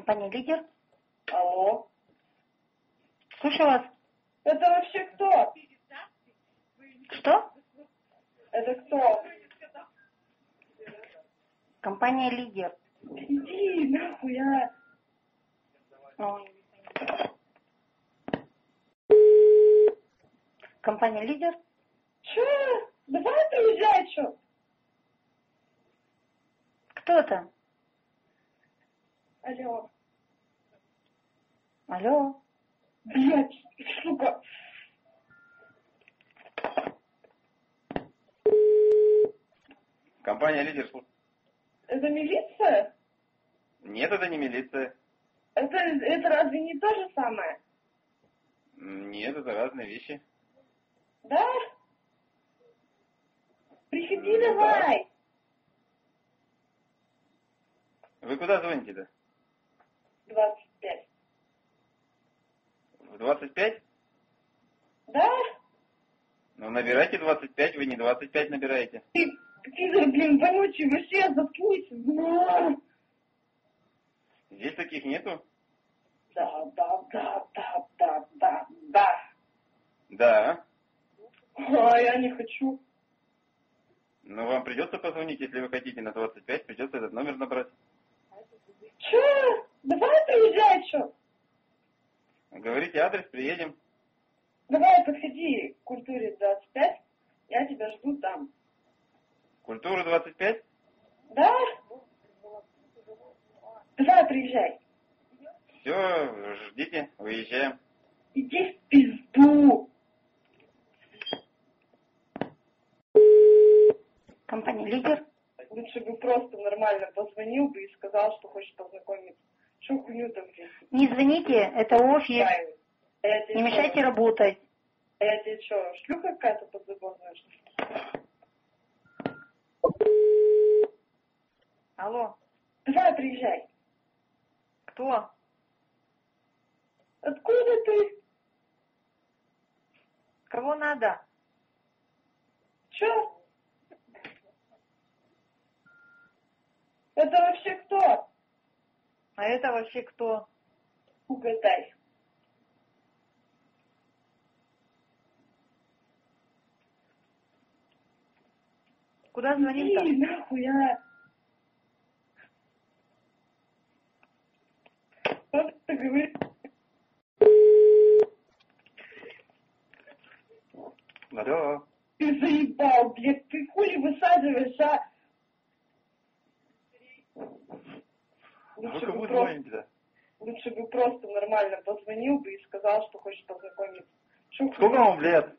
Компания «Лидер». Алло. Слушаю вас. Это вообще кто? Что? Это кто? Компания «Лидер». Иди нахуй, а. Ой. Компания «Лидер». Чё? Давай приезжай, чё? Кто это? Алло. Алло. Блядь, сука. Компания «Лидер». Это милиция? Нет, это не милиция. Это разве не то же самое? Нет, это разные вещи. Да? Приходи Да. давай. Вы куда звоните-то? 25. В 25? Да? Ну, набирайте 25, вы не 25 набираете. Ты, блин, вонючий, вообще заткнись. Здесь таких нету? Да. Да. А я не хочу. Но вам придется позвонить, если вы хотите на 25, придется этот номер набрать. Чё? Давай приезжай, чё? Говорите адрес, приедем. Давай подходи к культуре 25, я тебя жду там. Культура 25? Да? Давай приезжай. Все, ждите, выезжаем. Иди в пизду. Компания «Лидер». Лучше бы просто нормально позвонил бы и сказал, что хочешь познакомиться. Что хуйню там, блин? Не звоните, это офис. Не мешайте работать. А я тебе что, шлюха какая-то подзаборная, что ли? Алло. Давай приезжай. Кто? Откуда ты? Кого надо? Чё? Это вообще кто? А это вообще кто? Угадай. Куда звоним-то? Иди нахуй, а. Что ты говоришь? Алло. Ты заебал, блядь, ты хули высаживаешь, а? Вы кому звоните-то? Лучше бы просто нормально позвонил бы и сказал, что хочешь познакомиться. Сколько вам лет?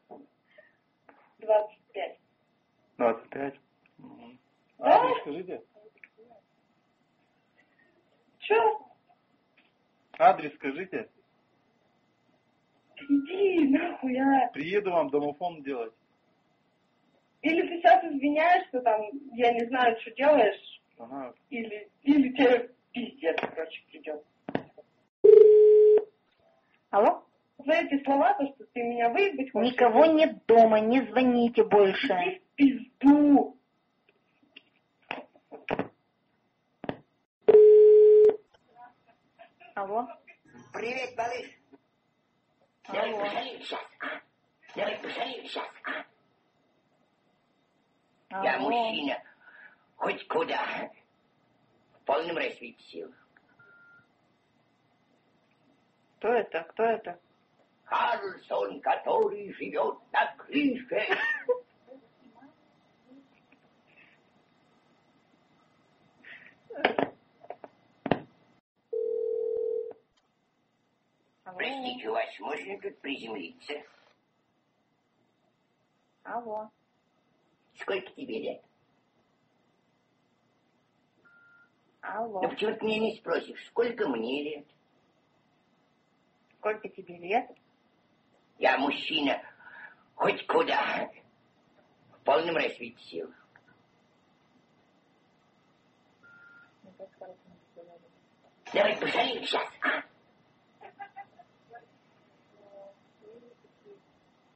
25. 25. Да? Адрес скажите. Чё? Адрес скажите. Иди нахуй, а. Приеду вам домофон делать. Или ты сейчас извиняешься, там, я не знаю, что делаешь, Ага. или тебе пиздец, короче, придет. Алло? За эти слова, то, что ты меня выебать хочешь... Никого нет дома, не звоните больше. Иди в пизду. Алло? Привет, малыш. Давай пошалим сейчас, а? Давай пошалим сейчас, а? Я Алло. мужчина. Хоть куда. В полном расцвете сил. Кто это? Кто это? Карлсон, который живет на крыше. Алло? Простите, у вас можно тут приземлиться? Алло? Сколько тебе лет? Алло? Ну почему ты меня не спросишь, сколько мне лет? Сколько тебе лет? Я мужчина. Хоть куда. В полном расцвете сил. Давай пошалим сейчас, а?